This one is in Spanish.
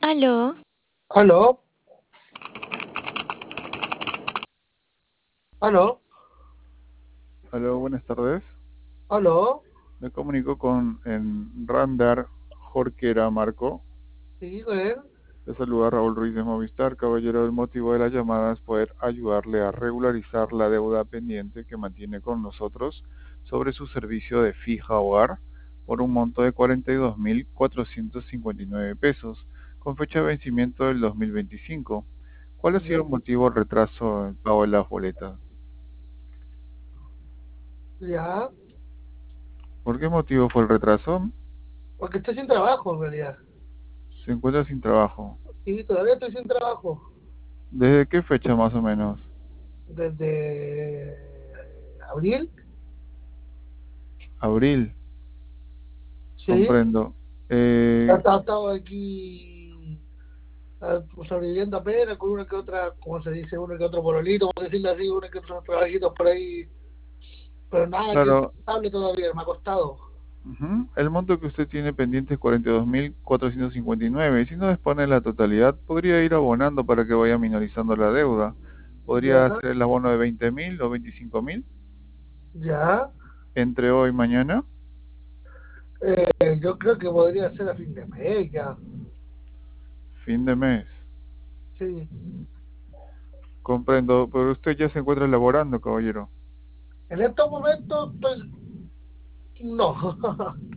Aló, Aló, aló, Hola, buenas tardes. aló. Me comunico con Randar Jorquera Marco. Sí, con él. Le saluda Raúl Ruiz de Movistar. Caballero, el motivo de la llamada es poder ayudarle a regularizar la deuda pendiente que mantiene con nosotros sobre su servicio de fija hogar por un monto de 42.459 pesos, con fecha de vencimiento del 2025. ¿Cuál ha sido Ya, el motivo del retraso en el pago de las boletas? ya, ¿Por qué motivo fue el retraso? porque estoy sin trabajo en realidad. Se encuentra sin trabajo. Sí, todavía estoy sin trabajo. ¿Desde qué fecha más o menos? Desde abril, Abril, sí. comprendo. Eh, Estaba aquí sobreviviendo apenas con una que otra, como se dice, uno que otro pololito, por decirlo así, uno que otros trabajitos por ahí. Pero nada que claro, estable todavía, me ha costado. ujú, el monto que usted tiene pendiente es 42.459. Si no dispone de la totalidad, podría ir abonando para que vaya minorizando la deuda. Ya, Podría hacer el abono de 20.000 o 25.000 ya. entre hoy y mañana. Yo creo que podría ser a fin de mes ya. Fin de mes. Sí. Comprendo, pero usted ya se encuentra elaborando, caballero. En estos momentos, pues, no.